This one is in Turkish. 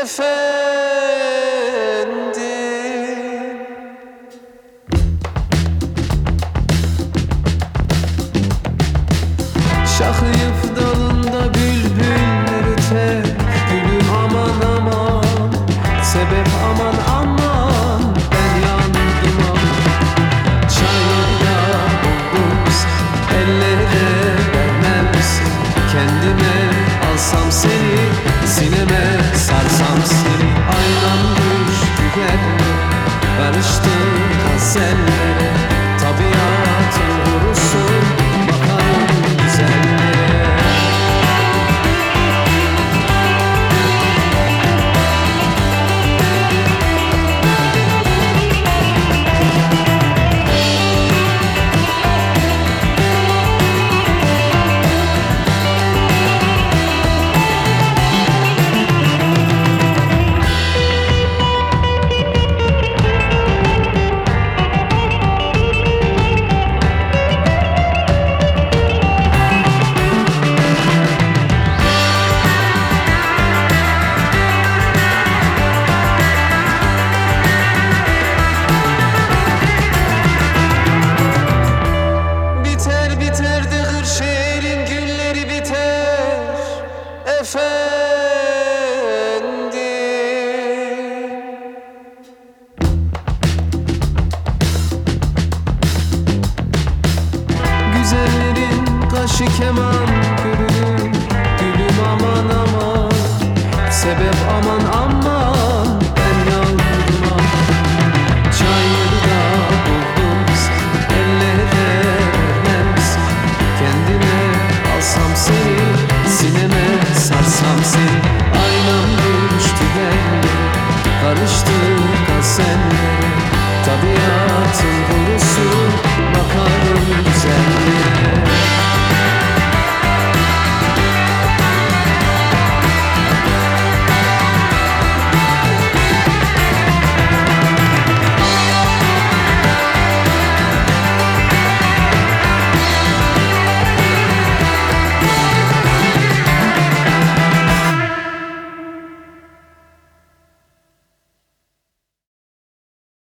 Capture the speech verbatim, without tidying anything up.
efendim. Şahıyıp dalında bülbül öter, gülüm aman aman, sebep aman aman, ben yandım aman. Çayırda buldum ellere vermemsin, kendime alsam seni, sineme sarsam seni. Aynam düştü yerlere, karıştı gazellere, tabiatın uğrusun bakarım güzellere. Biter biter de Kırşehir'in gülleri biter efendim.